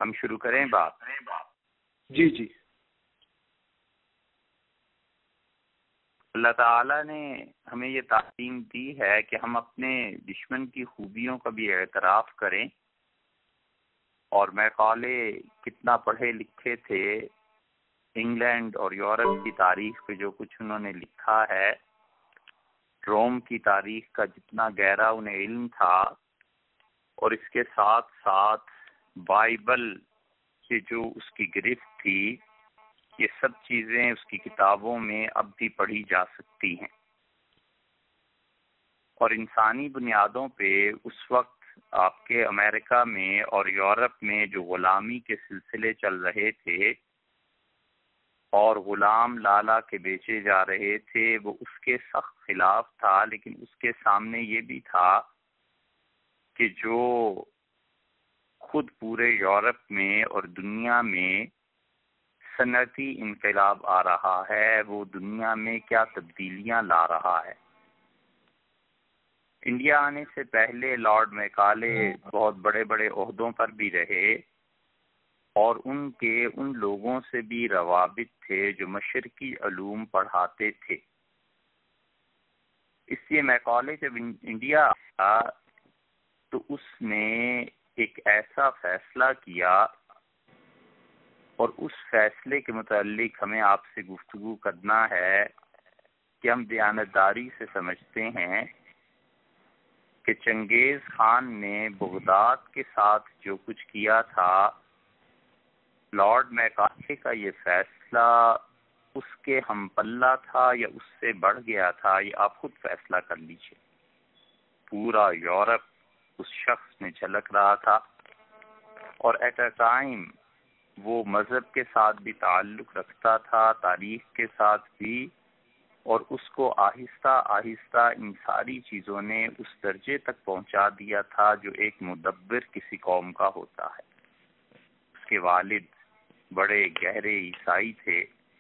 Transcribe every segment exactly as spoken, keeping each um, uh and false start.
ہم شروع کریں بات؟ جی جی اللہ تعالیٰ نے ہمیں یہ تعلیم دی ہے کہ ہم اپنے دشمن کی خوبیوں کا بھی اعتراف کریں، اور میکالے کتنا پڑھے لکھے تھے، انگلینڈ اور یورپ کی تاریخ پہ جو کچھ انہوں نے لکھا ہے، روم کی تاریخ کا جتنا گہرا انہیں علم تھا، اور اس کے ساتھ ساتھ بائبل سے جو اس کی گرفت تھی، یہ سب چیزیں اس کی کتابوں میں اب بھی پڑھی جا سکتی ہیں۔ اور انسانی بنیادوں پہ اس وقت آپ کے امریکہ میں اور یورپ میں جو غلامی کے سلسلے چل رہے تھے اور غلام لالا کے بیچے جا رہے تھے، وہ اس کے سخت خلاف تھا، لیکن اس کے سامنے یہ بھی تھا کہ جو خود پورے یورپ میں اور دنیا میں صنعتی انقلاب آ رہا ہے، وہ دنیا میں کیا تبدیلیاں لا رہا ہے۔ انڈیا آنے سے پہلے لارڈ میکالے بہت بڑے بڑے عہدوں پر بھی رہے، اور ان کے ان لوگوں سے بھی روابط تھے جو مشرقی علوم پڑھاتے تھے۔ اس لیے میکالے جب انڈیا آیا تو اس نے ایک ایسا فیصلہ کیا، اور اس فیصلے کے متعلق ہمیں آپ سے گفتگو کرنا ہے کہ ہم دیانتداری سے سمجھتے ہیں کہ چنگیز خان نے بغداد کے ساتھ جو کچھ کیا تھا، لارڈ میکالے کا یہ فیصلہ اس کے ہم پلہ تھا یا اس سے بڑھ گیا تھا، یہ آپ خود فیصلہ کر لیجئے۔ پورا یورپ اس شخص میں جھلک رہا تھا، اور ایٹ اے ٹائم وہ مذہب کے ساتھ بھی تعلق رکھتا تھا، تاریخ کے ساتھ بھی، اور اس کو آہستہ آہستہ ان ساری چیزوں نے اس درجے تک پہنچا دیا تھا جو ایک مدبر کسی قوم کا ہوتا ہے۔ اس کے والد بڑے گہرے عیسائی تھے،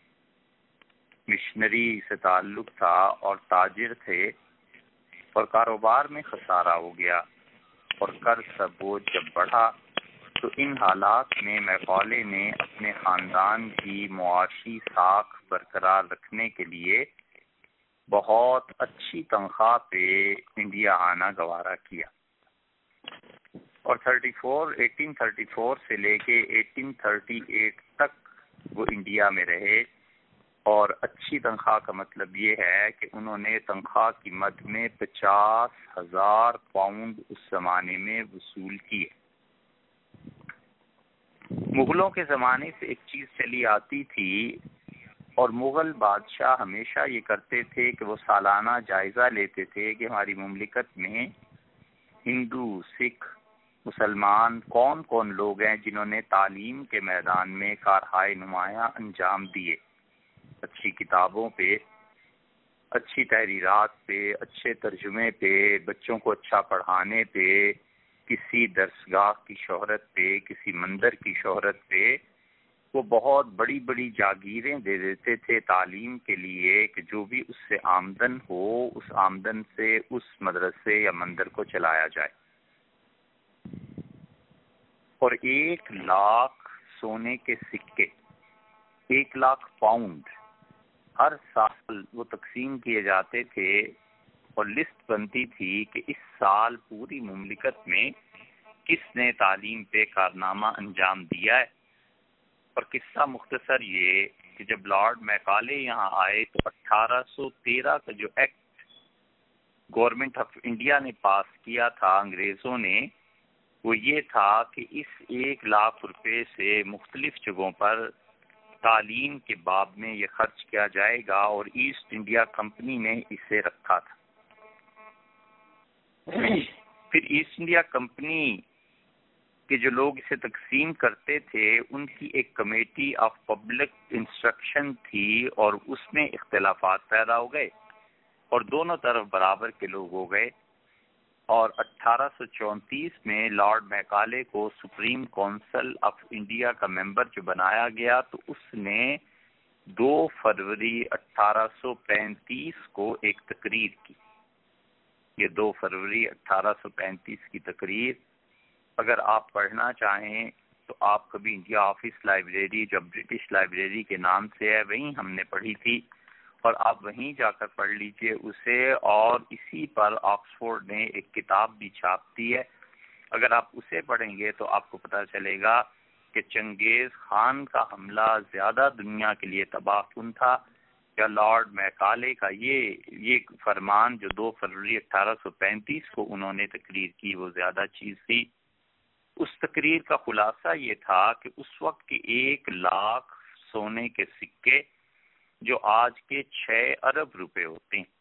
مشنری سے تعلق تھا اور تاجر تھے، اور کاروبار میں خسارہ ہو گیا، اور قرض کا بوجھ جب بڑھا تو ان حالات میں میکالے نے اپنے خاندان کی معاشی ساکھ برقرار رکھنے کے لیے بہت اچھی تنخواہ پہ انڈیا آنا گوارا کیا، اور thirty four eighteen thirty four سے لے کے ایٹین تھرٹی ایٹ تک وہ انڈیا میں رہے۔ اور اچھی تنخواہ کا مطلب یہ ہے کہ انہوں نے تنخواہ کی مد میں پچاس ہزار پاؤنڈ اس زمانے میں وصول کیے۔ مغلوں کے زمانے سے ایک چیز چلی آتی تھی، اور مغل بادشاہ ہمیشہ یہ کرتے تھے کہ وہ سالانہ جائزہ لیتے تھے کہ ہماری مملکت میں ہندو، سکھ، مسلمان کون کون لوگ ہیں جنہوں نے تعلیم کے میدان میں کارہائے نمایاں انجام دیے، اچھی کتابوں پہ، اچھی تحریرات پہ، اچھے ترجمے پہ، بچوں کو اچھا پڑھانے پہ، کسی درسگاہ کی شہرت پہ، کسی مندر کی شہرت پہ، وہ بہت بڑی بڑی جاگیریں دے دیتے تھے تعلیم کے لیے کہ جو بھی اس سے آمدن ہو، اس آمدن سے اس مدرسے یا مندر کو چلایا جائے۔ اور ایک لاکھ سونے کے سکے، ایک لاکھ پاؤنڈ ہر سال وہ تقسیم کیے جاتے تھے، اور لسٹ بنتی تھی کہ اس سال پوری مملکت میں کس نے تعلیم پہ کارنامہ انجام دیا ہے۔ اور قصہ مختصر یہ کہ جب لارڈ میکالے یہاں آئے تو اٹھارہ سو تیرہ کا جو ایکٹ گورنمنٹ آف انڈیا نے پاس کیا تھا انگریزوں نے، وہ یہ تھا کہ اس ایک لاکھ روپے سے مختلف جگہوں پر تعلیم کے باب میں یہ خرچ کیا جائے گا، اور ایسٹ انڈیا کمپنی نے اسے رکھا تھا۔ پھر ایسٹ انڈیا کمپنی کہ جو لوگ اسے تقسیم کرتے تھے ان کی ایک کمیٹی آف پبلک انسٹرکشن تھی، اور اس میں اختلافات پیدا ہو گئے اور دونوں طرف برابر کے لوگ ہو گئے، اور اٹھارہ سو چونتیس میں لارڈ میکالے کو سپریم کونسل آف انڈیا کا ممبر جو بنایا گیا، تو اس نے دو فروری اٹھارہ سو پینتیس کو ایک تقریر کی۔ یہ دو فروری اٹھارہ سو پینتیس کی تقریر اگر آپ پڑھنا چاہیں تو آپ کبھی انڈیا آفس لائبریری جو برٹش لائبریری کے نام سے ہے وہیں ہم نے پڑھی تھی، اور آپ وہیں جا کر پڑھ لیجئے اسے، اور اسی پر آکسفورڈ نے ایک کتاب بھی چھاپ دی ہے۔ اگر آپ اسے پڑھیں گے تو آپ کو پتہ چلے گا کہ چنگیز خان کا حملہ زیادہ دنیا کے لیے تباہ کن تھا یا لارڈ میکالے کا یہ یہ فرمان جو دو فروری اٹھارہ سو پینتیس کو انہوں نے تقریر کی وہ زیادہ چیز تھی۔ اس تقریر کا خلاصہ یہ تھا کہ اس وقت کے ایک لاکھ سونے کے سکے جو آج کے چھ ارب روپے ہوتے ہیں،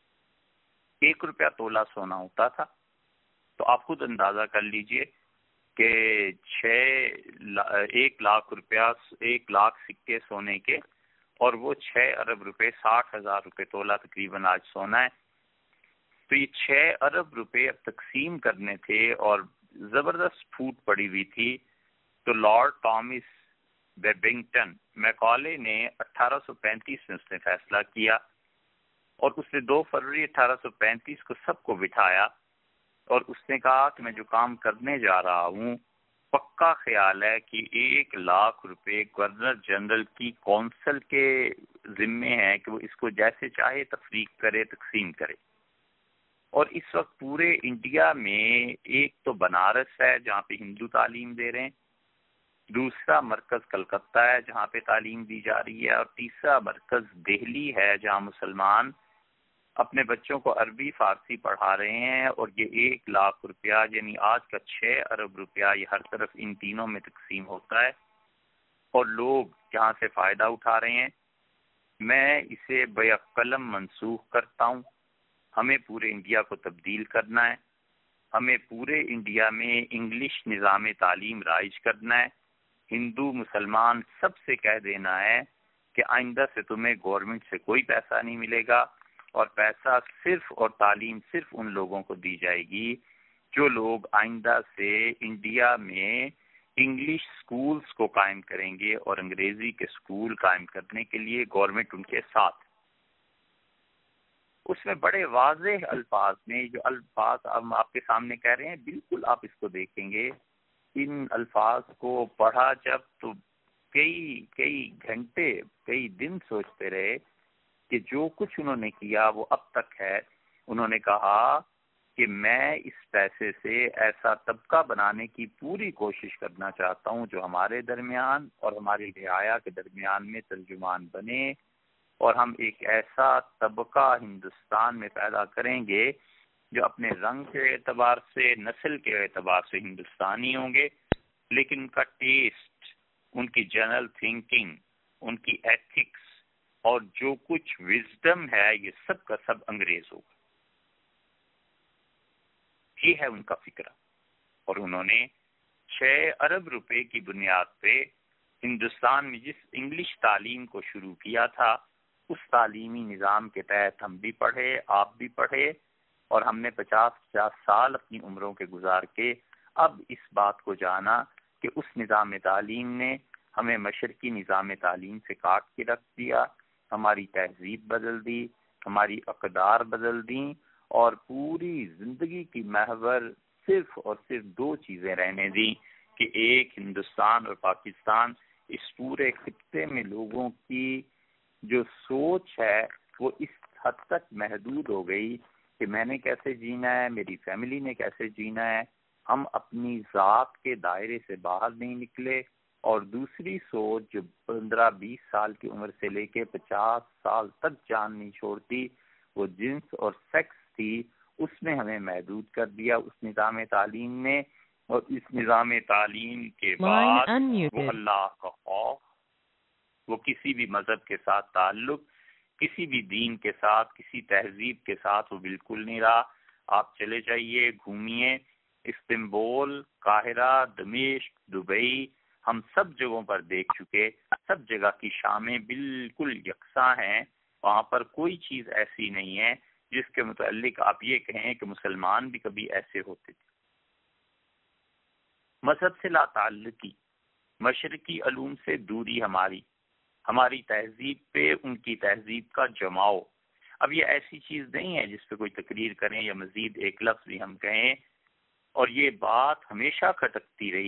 ایک روپیہ تولہ سونا ہوتا تھا، تو آپ خود اندازہ کر لیجئے کہ چھ ایک لاکھ روپیہ ایک لاکھ سکے سونے کے، اور وہ چھ ارب روپے ساٹھ ہزار روپے تولہ تقریباً آج سونا ہے۔ تو یہ چھ ارب روپے اب تقسیم کرنے تھے اور زبردست پھوٹ پڑی ہوئی تھی، تو لارڈ ٹامس بیبنگٹن میکالے نے اٹھارہ سو پینتیس میں اس نے فیصلہ کیا، اور اس نے دو فروری اٹھارہ سو پینتیس کو سب کو بٹھایا اور اس نے کہا کہ میں جو کام کرنے جا رہا ہوں پکا خیال ہے کہ ایک لاکھ روپے گورنر جنرل کی کونسل کے ذمے ہیں کہ وہ اس کو جیسے چاہے تفریق کرے، تقسیم کرے۔ اور اس وقت پورے انڈیا میں ایک تو بنارس ہے جہاں پہ ہندو تعلیم دے رہے ہیں، دوسرا مرکز کلکتہ ہے جہاں پہ تعلیم دی جا رہی ہے، اور تیسرا مرکز دہلی ہے جہاں مسلمان اپنے بچوں کو عربی فارسی پڑھا رہے ہیں، اور یہ ایک لاکھ روپیہ یعنی آج کا چھ ارب روپیہ یہ ہر طرف ان تینوں میں تقسیم ہوتا ہے، اور لوگ جہاں سے فائدہ اٹھا رہے ہیں۔ میں اسے بیک قلم منسوخ کرتا ہوں۔ ہمیں پورے انڈیا کو تبدیل کرنا ہے، ہمیں پورے انڈیا میں انگلش نظام تعلیم رائج کرنا ہے۔ ہندو مسلمان سب سے کہہ دینا ہے کہ آئندہ سے تمہیں گورنمنٹ سے کوئی پیسہ نہیں ملے گا، اور پیسہ صرف اور تعلیم صرف ان لوگوں کو دی جائے گی جو لوگ آئندہ سے انڈیا میں انگلش سکولز کو قائم کریں گے، اور انگریزی کے سکول قائم کرنے کے لیے گورنمنٹ ان کے ساتھ۔ اس میں بڑے واضح الفاظ میں جو الفاظ ہم آپ کے سامنے کہہ رہے ہیں بالکل آپ اس کو دیکھیں گے، ان الفاظ کو پڑھا جب تو کئی کئی گھنٹے کئی دن سوچتے رہے کہ جو کچھ انہوں نے کیا وہ اب تک ہے۔ انہوں نے کہا کہ میں اس پیسے سے ایسا طبقہ بنانے کی پوری کوشش کرنا چاہتا ہوں جو ہمارے درمیان اور ہماری رعایا کے درمیان میں ترجمان بنے، اور ہم ایک ایسا طبقہ ہندوستان میں پیدا کریں گے جو اپنے رنگ کے اعتبار سے، نسل کے اعتبار سے ہندوستانی ہوں گے، لیکن ان کا ٹیسٹ، ان کی جنرل تھنکنگ، ان کی ایتھکس اور جو کچھ وزڈم ہے یہ سب کا سب انگریز ہوگا۔ یہ ہے ان کا فکرہ، اور انہوں نے چھ ارب روپے کی بنیاد پہ ہندوستان میں جس انگلش تعلیم کو شروع کیا تھا اس تعلیمی نظام کے تحت ہم بھی پڑھے، آپ بھی پڑھے، اور ہم نے پچاس پچاس سال اپنی عمروں کے گزار کے اب اس بات کو جانا کہ اس نظام تعلیم نے ہمیں مشرقی نظام تعلیم سے کاٹ کے رکھ دیا، ہماری تہذیب بدل دی، ہماری اقدار بدل دیں، اور پوری زندگی کی محور صرف اور صرف دو چیزیں رہنے دیں کہ ایک ہندوستان اور پاکستان۔ اس پورے خطے میں لوگوں کی جو سوچ ہے وہ اس حد تک محدود ہو گئی کہ میں نے کیسے جینا ہے، میری فیملی نے کیسے جینا ہے، ہم اپنی ذات کے دائرے سے باہر نہیں نکلے، اور دوسری سوچ جو پندرہ بیس سال کی عمر سے لے کے پچاس سال تک جان نہیں چھوڑتی وہ جنس اور سیکس تھی، اس نے ہمیں محدود کر دیا اس نظام تعلیم نے۔ اور اس نظام تعلیم کے بعد وہ اللہ کا خوف، وہ کسی بھی مذہب کے ساتھ تعلق، کسی بھی دین کے ساتھ، کسی تہذیب کے ساتھ وہ بالکل نہیں رہا۔ آپ چلے جائیے، گھومیے، استنبول، قاہرہ، دمشق، دبئی، ہم سب جگہوں پر دیکھ چکے، سب جگہ کی شامیں بالکل یکساں ہیں، وہاں پر کوئی چیز ایسی نہیں ہے جس کے متعلق آپ یہ کہیں کہ مسلمان بھی کبھی ایسے ہوتے تھے۔ مذہب سے لا تعلقی، مشرقی علوم سے دوری، ہماری ہماری تہذیب پہ ان کی تہذیب کا جماؤ۔ اب یہ ایسی چیز نہیں ہے جس پہ کوئی تقریر کریں یا مزید ایک لفظ بھی ہم کہیں، اور یہ بات ہمیشہ کھٹکتی رہی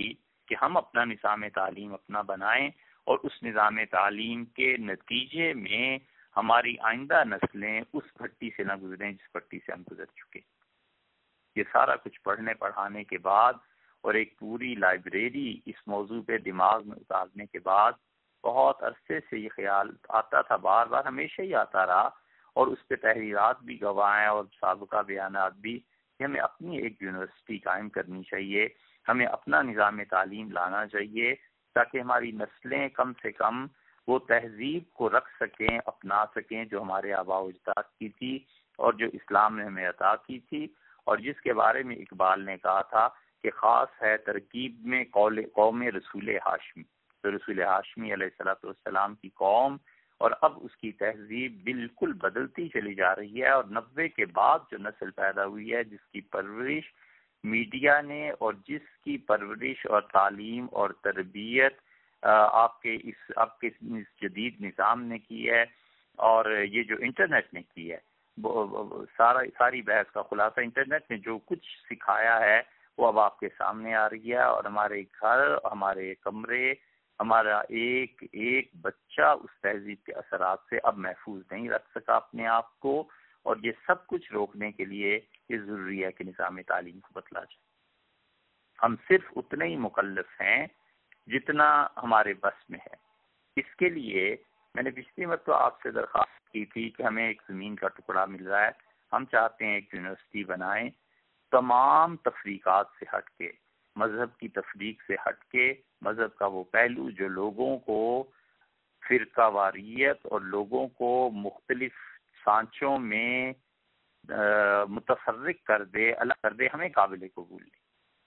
کہ ہم اپنا نظام تعلیم اپنا بنائیں اور اس نظام تعلیم کے نتیجے میں ہماری آئندہ نسلیں اس بھٹی سے نہ گزریں جس بھٹی سے ہم گزر چکے. یہ سارا کچھ پڑھنے پڑھانے کے بعد اور ایک پوری لائبریری اس موضوع پہ دماغ میں اتارنے کے بعد بہت عرصے سے یہ خیال آتا تھا، بار بار ہمیشہ ہی آتا رہا، اور اس پہ تحریرات بھی گوائیں اور سابقہ بیانات بھی، کہ ہمیں اپنی ایک یونیورسٹی قائم کرنی چاہیے، ہمیں اپنا نظام تعلیم لانا چاہیے تاکہ ہماری نسلیں کم سے کم وہ تہذیب کو رکھ سکیں، اپنا سکیں جو ہمارے آباء و اجداد کی تھی اور جو اسلام نے ہمیں عطا کی تھی، اور جس کے بارے میں اقبال نے کہا تھا کہ خاص ہے ترکیب میں قول قوم رسول ہاشمی. تو رسول ہاشمی علیہ الصلوۃ والسلام کی قوم، اور اب اس کی تہذیب بالکل بدلتی چلی جا رہی ہے، اور نوے کے بعد جو نسل پیدا ہوئی ہے جس کی پرورش میڈیا نے اور جس کی پرورش اور تعلیم اور تربیت آپ کے اس آپ کے اس جدید نظام نے کی ہے، اور یہ جو انٹرنیٹ نے کی ہے، سارا ساری بحث کا خلاصہ انٹرنیٹ نے جو کچھ سکھایا ہے وہ اب آپ کے سامنے آ رہی ہے، اور ہمارے گھر، ہمارے کمرے، ہمارا ایک ایک بچہ اس تہذیب کے اثرات سے اب محفوظ نہیں رکھ سکا اپنے آپ کو، اور یہ سب کچھ روکنے کے لیے یہ ضروری ہے کہ نظام تعلیم کو بدلا جائے. ہم صرف اتنے ہی مکلف ہیں جتنا ہمارے بس میں ہے. اس کے لیے میں نے پچھلی مرتبہ آپ سے درخواست کی تھی کہ ہمیں ایک زمین کا ٹکڑا مل رہا ہے، ہم چاہتے ہیں ایک یونیورسٹی بنائیں تمام تفریقات سے ہٹ کے، مذہب کی تفریق سے ہٹ کے، مذہب کا وہ پہلو جو لوگوں کو فرقہ واریت اور لوگوں کو مختلف سانچوں میں متفرق کر دے، الگ کر دے، ہمیں قابل قبول نہیں.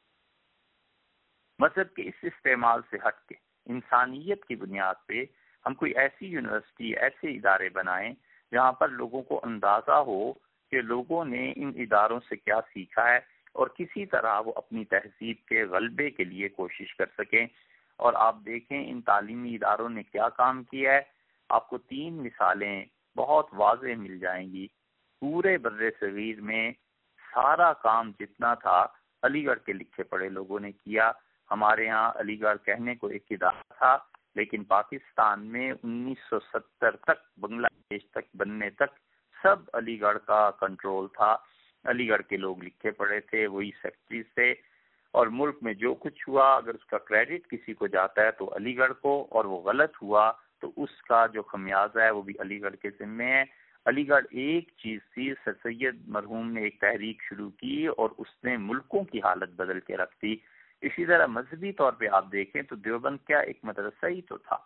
مذہب کے اس استعمال سے ہٹ کے انسانیت کی بنیاد پہ ہم کوئی ایسی یونیورسٹی، ایسے ادارے بنائیں جہاں پر لوگوں کو اندازہ ہو کہ لوگوں نے ان اداروں سے کیا سیکھا ہے، اور کسی طرح وہ اپنی تہذیب کے غلبے کے لیے کوشش کر سکیں. اور آپ دیکھیں ان تعلیمی اداروں نے کیا کام کیا ہے. آپ کو تین مثالیں بہت واضح مل جائیں گی. پورے بر صغیر میں سارا کام جتنا تھا علی گڑھ کے لکھے پڑھے لوگوں نے کیا. ہمارے ہاں علی گڑھ کہنے کو ایک ادارہ تھا، لیکن پاکستان میں انیس سو ستر تک، بنگلہ دیش تک بننے تک سب علی گڑھ کا کنٹرول تھا. علی گڑھ کے لوگ لکھے پڑھے تھے، وہی سیکٹریز تھے، اور ملک میں جو کچھ ہوا اگر اس کا کریڈٹ کسی کو جاتا ہے تو علی گڑھ کو، اور وہ غلط ہوا تو اس کا جو خمیازہ ہے وہ بھی علی گڑھ کے ذمے ہے. علی گڑھ ایک چیز تھی، سر سید مرحوم نے ایک تحریک شروع کی اور اس نے ملکوں کی حالت بدل کے رکھ دی. اسی طرح مذہبی طور پہ آپ دیکھیں تو دیوبند کیا ایک مدرسہ ہی تو تھا.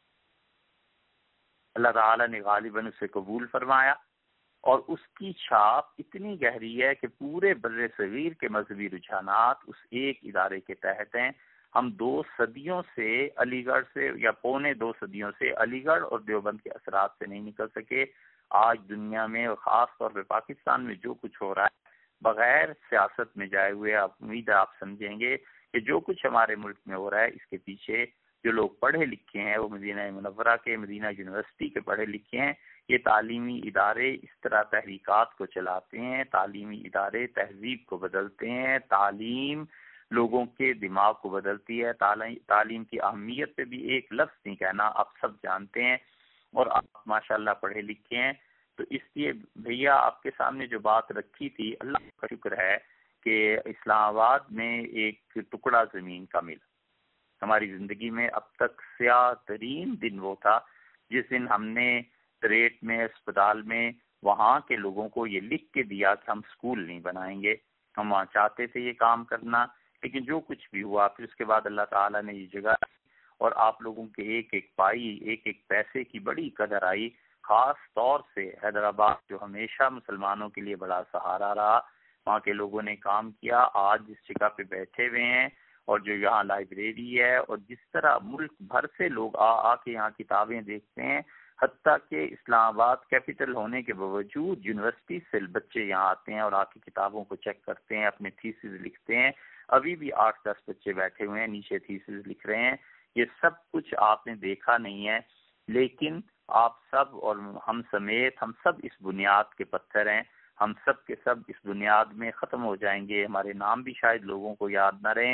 اللہ تعالیٰ نے غالباً اسے قبول فرمایا، اور اس کی چھاپ اتنی گہری ہے کہ پورے بر صغیر کے مذہبی رجحانات اس ایک ادارے کے تحت ہیں. ہم دو صدیوں سے علی گڑھ سے، یا پونے دو صدیوں سے علی گڑھ اور دیوبند کے اثرات سے نہیں نکل سکے. آج دنیا میں اور خاص طور پہ پاکستان میں جو کچھ ہو رہا ہے، بغیر سیاست میں جائے ہوئے، آپ امید ہے آپ سمجھیں گے کہ جو کچھ ہمارے ملک میں ہو رہا ہے اس کے پیچھے جو لوگ پڑھے لکھے ہیں، وہ مدینہ منورہ کے، مدینہ یونیورسٹی کے پڑھے لکھے ہیں. یہ تعلیمی ادارے اس طرح تحریکات کو چلاتے ہیں، تعلیمی ادارے تہذیب کو بدلتے ہیں، تعلیم لوگوں کے دماغ کو بدلتی ہے. تعلیم کی اہمیت پہ بھی ایک لفظ نہیں کہنا، آپ سب جانتے ہیں، اور آپ ماشاءاللہ پڑھے لکھے ہیں. تو اس لیے بھیا آپ کے سامنے جو بات رکھی تھی، اللہ کا شکر ہے کہ اسلام آباد میں ایک ٹکڑا زمین کا ملا. ہماری زندگی میں اب تک سیاہ ترین دن وہ تھا جس دن ہم نے ریٹ میں، اسپتال میں، وہاں کے لوگوں کو یہ لکھ کے دیا کہ ہم اسکول نہیں بنائیں گے. ہم وہاں چاہتے تھے یہ کام کرنا، لیکن جو کچھ بھی ہوا پھر اس کے بعد اللہ تعالیٰ نے یہ جگہ، اور آپ لوگوں کے ایک ایک پائی، ایک ایک پیسے کی بڑی قدر آئی. خاص طور سے حیدرآباد جو ہمیشہ مسلمانوں کے لیے بڑا سہارا رہا، وہاں کے لوگوں نے کام کیا. آج جس جگہ پہ بیٹھے ہوئے ہیں، اور جو یہاں لائبریری ہے، اور جس طرح ملک بھر سے لوگ آ آ کے یہاں کتابیں دیکھتے ہیں، حتیٰ کہ اسلام آباد کیپٹل ہونے کے باوجود یونیورسٹی سے بچے یہاں آتے ہیں اور آ کے کتابوں کو چیک کرتے ہیں، اپنے تھیسز لکھتے ہیں. ابھی بھی آٹھ دس بچے بیٹھے ہوئے ہیں نیچے تھیسز لکھ رہے ہیں. یہ سب کچھ آپ نے دیکھا نہیں ہے، لیکن آپ سب اور ہم سمیت ہم سب اس بنیاد کے پتھر ہیں. ہم سب کے سب اس بنیاد میں ختم ہو جائیں گے. ہمارے نام بھی شاید لوگوں کو یاد نہ رہیں،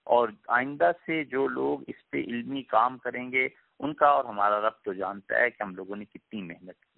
اور آئندہ سے جو لوگ اس پہ علمی کام کریں گے ان کا اور ہمارا رب تو جانتا ہے کہ ہم لوگوں نے کتنی محنت کی۔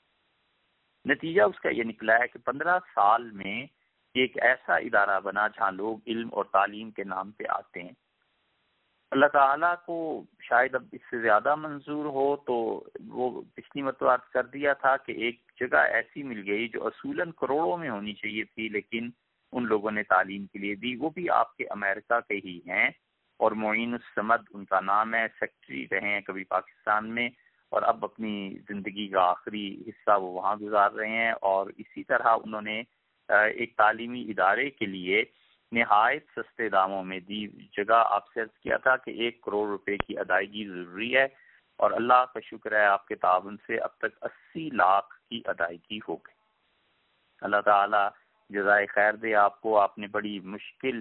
نتیجہ اس کا یہ نکلا ہے کہ پندرہ سال میں ایک ایسا ادارہ بنا جہاں لوگ علم اور تعلیم کے نام پہ آتے ہیں۔ اللہ تعالیٰ کو شاید اب اس سے زیادہ منظور ہو تو وہ پچھلی مرتبہ عرض کر دیا تھا کہ ایک جگہ ایسی مل گئی جو اصولاً کروڑوں میں ہونی چاہیے تھی، لیکن ان لوگوں نے تعلیم کے لیے دی، وہ بھی آپ کے امریکہ کے ہی ہیں، اور معین الصمد ان کا نام ہے، سیکٹری رہے ہیں کبھی پاکستان میں، اور اب اپنی زندگی کا آخری حصہ وہ وہاں گزار رہے ہیں۔ اور اسی طرح انہوں نے ایک تعلیمی ادارے کے لیے نہایت سستے داموں میں دی جگہ۔ آپ سے عرض کیا تھا کہ ایک کروڑ روپے کی ادائیگی ضروری ہے، اور اللہ کا شکر ہے آپ کے تعاون سے اب تک اسی لاکھ کی ادائیگی ہو گئی۔ اللہ تعالیٰ جزائے خیر دے آپ کو، آپ نے بڑی مشکل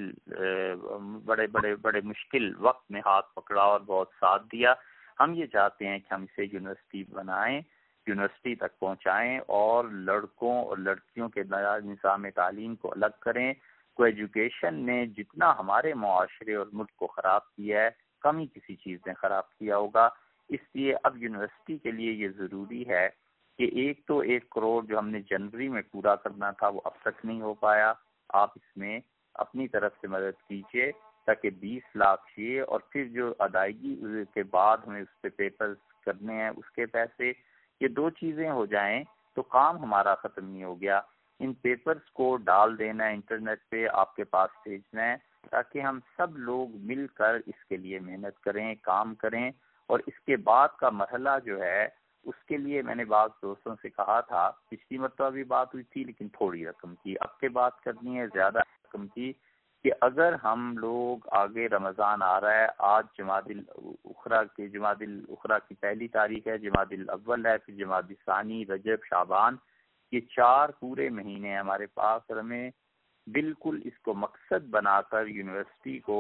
بڑے بڑے بڑے مشکل وقت میں ہاتھ پکڑا اور بہت ساتھ دیا۔ ہم یہ چاہتے ہیں کہ ہم اسے یونیورسٹی بنائیں، یونیورسٹی تک پہنچائیں، اور لڑکوں اور لڑکیوں کے نظام تعلیم کو الگ کریں۔ کو ایجوکیشن نے جتنا ہمارے معاشرے اور ملک کو خراب کیا ہے، کم ہی کسی چیز نے خراب کیا ہوگا۔ اس لیے اب یونیورسٹی کے لیے یہ ضروری ہے کہ ایک تو ایک کروڑ جو ہم نے جنوری میں پورا کرنا تھا وہ اب تک نہیں ہو پایا، آپ اس میں اپنی طرف سے مدد کیجیے تاکہ بیس لاکھ یہ، اور پھر جو ادائیگی کے بعد ہمیں اس پہ پیپرز کرنے ہیں اس کے پیسے، یہ دو چیزیں ہو جائیں تو کام ہمارا ختم نہیں ہو گیا۔ ان پیپرز کو ڈال دینا ہے انٹرنیٹ پہ، آپ کے پاس بھیجنا ہے تاکہ ہم سب لوگ مل کر اس کے لیے محنت کریں، کام کریں۔ اور اس کے بعد کا مرحلہ جو ہے اس کے لیے میں نے بعض دوستوں سے کہا تھا، پچھلی مرتبہ بھی بات ہوئی تھی لیکن تھوڑی رقم کی، اب کے بات کرنی ہے زیادہ رقم کی، کہ اگر ہم لوگ آگے رمضان آ رہا ہے، آج جمادی الاخری کی جمادی الاخری کی پہلی تاریخ ہے، جمادی الاول ہے، پھر جمادی ثانی، رجب، شعبان، یہ چار پورے مہینے ہیں ہمارے پاس، اور ہمیں بالکل اس کو مقصد بنا کر یونیورسٹی کو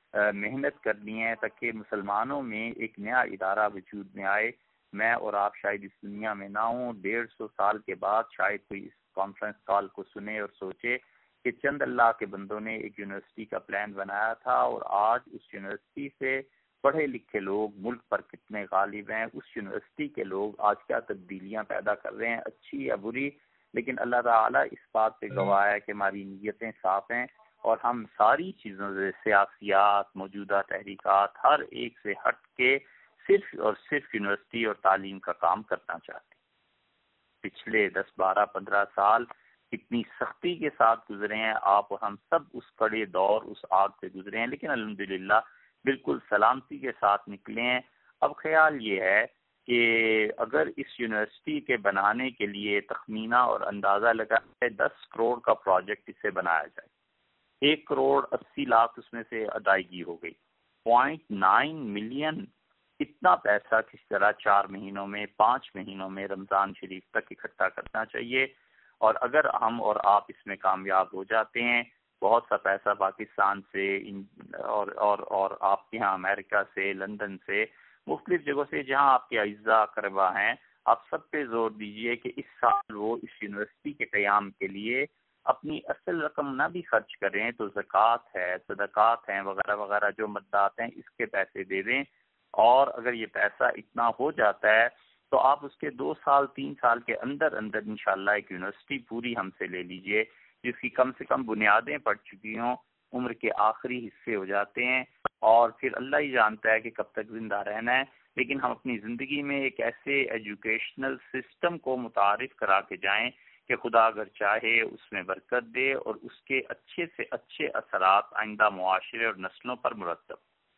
محنت کرنی ہے تاکہ مسلمانوں میں ایک نیا ادارہ وجود میں آئے۔ میں اور آپ شاید اس دنیا میں نہ ہوں، ڈیڑھ سو سال کے بعد شاید کوئی اس کانفرنس کال کو سنے اور سوچے کہ چند اللہ کے بندوں نے ایک یونیورسٹی کا پلان بنایا تھا، اور آج اس یونیورسٹی سے پڑھے لکھے لوگ ملک پر کتنے غالب ہیں، اس یونیورسٹی کے لوگ آج کیا تبدیلیاں پیدا کر رہے ہیں، اچھی یا بری، لیکن اللہ تعالیٰ اس بات پہ گواہ ہے کہ ہماری نیتیں صاف ہیں، اور ہم ساری چیزوں سے، سیاسیات، موجودہ تحریکات، ہر ایک سے ہٹ کے صرف اور صرف یونیورسٹی اور تعلیم کا کام کرنا چاہتے ہیں۔ پچھلے دس بارہ پندرہ سال اتنی سختی کے ساتھ گزرے ہیں، آپ اور ہم سب اس کڑے دور، اس آگ سے گزرے ہیں، لیکن الحمدللہ بالکل سلامتی کے ساتھ نکلے ہیں۔ اب خیال یہ ہے کہ اگر اس یونیورسٹی کے بنانے کے لیے تخمینہ اور اندازہ لگا ہے دس کروڑ کا پروجیکٹ اسے بنایا جائے، ایک کروڑ اسی لاکھ اس میں سے ادائیگی ہو گئی، پوائنٹ نائن ملین، اتنا پیسہ کس طرح چار مہینوں میں، پانچ مہینوں میں رمضان شریف تک اکٹھا کرنا چاہیے۔ اور اگر ہم اور آپ اس میں کامیاب ہو جاتے ہیں، بہت سا پیسہ پاکستان سے اور اور اور آپ کے یہاں امریکہ سے، لندن سے، مختلف جگہوں سے جہاں آپ کے اعزاء اقربا ہیں، آپ سب پہ زور دیجئے کہ اس سال وہ اس یونیورسٹی کے قیام کے لیے اپنی اصل رقم نہ بھی خرچ کریں تو زکوٰۃ ہے، صدقات ہیں وغیرہ وغیرہ جو مدات ہیں اس کے پیسے دے دیں۔ اور اگر یہ پیسہ اتنا ہو جاتا ہے تو آپ اس کے دو سال تین سال کے اندر اندر انشاءاللہ ایک یونیورسٹی پوری ہم سے لے لیجئے جس کی کم سے کم بنیادیں پڑ چکی ہوں، عمر کے آخری حصے ہو جاتے ہیں، اور پھر اللہ ہی جانتا ہے کہ کب تک زندہ رہنا ہے، لیکن ہم اپنی زندگی میں ایک ایسے ایجوکیشنل سسٹم کو متعارف کرا کے جائیں کہ خدا اگر چاہے اس میں برکت دے اور اس کے اچھے سے اچھے اثرات آئندہ معاشرے اور نسلوں پر مرتب۔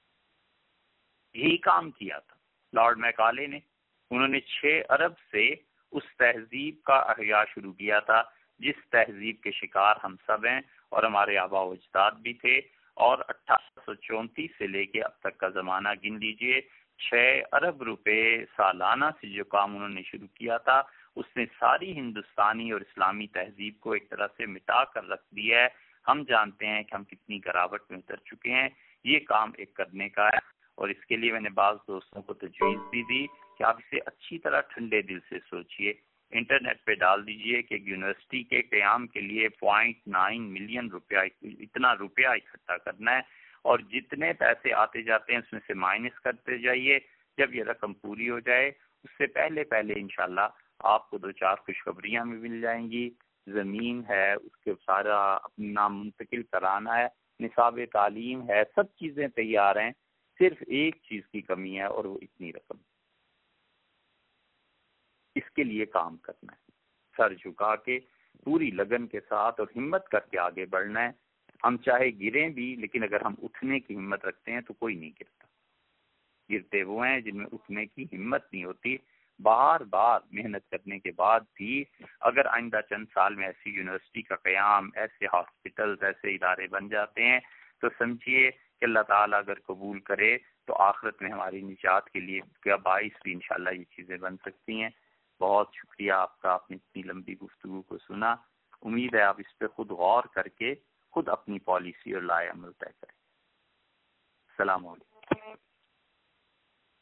یہی کام کیا تھا لارڈ میکالے نے، انہوں نے چھ ارب سے اس تہذیب کا احیاء شروع کیا تھا جس تہذیب کے شکار ہم سب ہیں اور ہمارے آبا و اجداد بھی تھے، اور اٹھارہ سو چونتیس سے لے کے اب تک کا زمانہ گن لیجئے، چھ ارب روپے سالانہ سے جو کام انہوں نے شروع کیا تھا اس نے ساری ہندوستانی اور اسلامی تہذیب کو ایک طرح سے مٹا کر رکھ دیا ہے۔ ہم جانتے ہیں کہ ہم کتنی گراوٹ میں اتر چکے ہیں، یہ کام ایک کرنے کا ہے، اور اس کے لیے میں نے بعض دوستوں کو تجویز بھی دی کہ آپ اسے اچھی طرح ٹھنڈے دل سے سوچئے، انٹرنیٹ پہ ڈال دیجئے کہ یونیورسٹی کے قیام کے لیے پوائنٹ نائن ملین روپیہ اتنا روپیہ اکٹھا کرنا ہے، اور جتنے پیسے آتے جاتے ہیں اس میں سے مائنس کرتے جائیے. جب یہ رقم پوری ہو جائے اس سے پہلے پہلے انشاءاللہ آپ کو دو چار خوشخبریاں بھی مل جائیں گی. زمین ہے اس کے سارا اپنا نام منتقل کرانا ہے, نصاب تعلیم ہے, سب چیزیں تیار ہیں, صرف ایک چیز کی کمی ہے اور وہ اتنی رقم. اس کے لیے کام کرنا ہے, سر جھکا کے پوری لگن کے ساتھ اور ہمت کر کے آگے بڑھنا ہے. ہم چاہے گریں بھی لیکن اگر ہم اٹھنے کی ہمت رکھتے ہیں تو کوئی نہیں گرتا. گرتے وہ ہیں جن میں اٹھنے کی ہمت نہیں ہوتی. بار بار محنت کرنے کے بعد بھی اگر آئندہ چند سال میں ایسی یونیورسٹی کا قیام, ایسے ہاسپٹلز, ایسے ادارے بن جاتے ہیں تو سمجھیے کہ اللہ تعالیٰ اگر قبول کرے تو آخرت میں ہماری نجات کے لیے کیا باعث بھی انشاءاللہ یہ چیزیں بن سکتی ہیں. بہت شکریہ آپ کا, آپ نے اتنی لمبی گفتگو کو سنا. امید ہے آپ اس پہ خود غور کر کے خود اپنی پالیسی اور لائے عمل طے کریں. السلام علیکم.